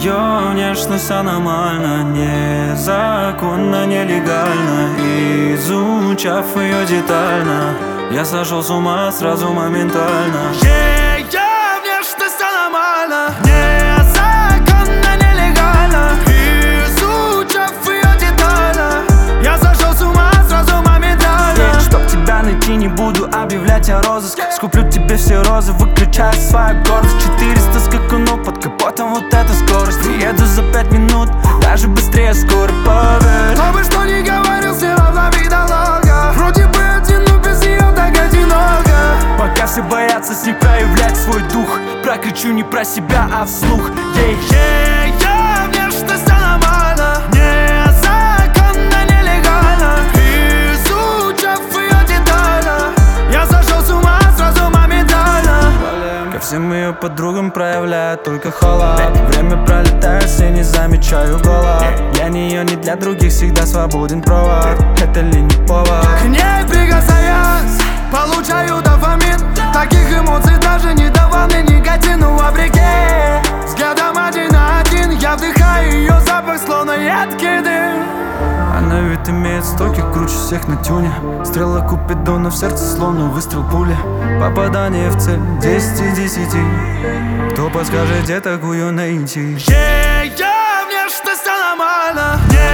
Ее внешность аномальна, незаконно, нелегально. Изучав ее детально, я сошел с ума сразу моментально. Ее внешность аномальна, незаконно, нелегально. Изучав ее детально, я сошел с ума сразу моментально. Чтоб тебя найти, не буду объявлять о розыске. Скуплю тебе все розы, выключая свою гордость. 400 скакунов под капотом, вот эта скорость. Приеду за 5 минут, даже быстрее скоро, поверь. Кто бы что ни говорил, все равно видолога. Вроде бы один, но без нее так одиноко. Пока все боятся с ней проявлять свой дух, прокричу не про себя, а вслух. Ее внешность аномальна, незаконно, нелегально. Изучав ее детально, я сошел с ума сразу моментально. Ко всем ее подругам проявляет только холод. Время пролетает, все не замечаю голод. Для нее, не для других, всегда свободен провод. Это ли не повод? К ней прикасаясь, получаю дофамин. Таких эмоций даже не давал мне никотин. В реке, взглядом один на один, я вдыхаю ее запах, словно едкий дым. Она ведь имеет стоки, круче всех на тюне. Стрела Купидона в сердце, словно выстрел пули. Попадание в цель 10 из 10. Кто подскажет, где такую найти? Ее внешность аномальна.